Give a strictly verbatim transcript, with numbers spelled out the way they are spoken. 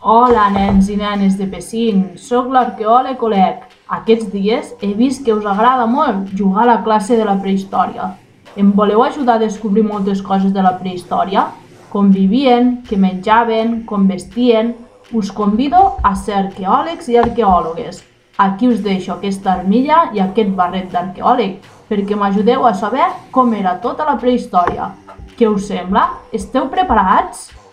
Hola, nens i nenes de Pecín, soc l'arqueòleg Oleg. Aquests dies he vist que us agrada molt jugar a la classe de la prehistòria. Em voleu ajudar a descobrir moltes coses de la prehistòria? Com vivien, què menjaven, com vestien... Us convido a ser arqueòlegs i arqueòlogues. Aquí us deixo aquesta armilla i aquest barret d'arqueòleg perquè m'ajudeu a saber com era tota la prehistòria. Què us sembla? Esteu preparats?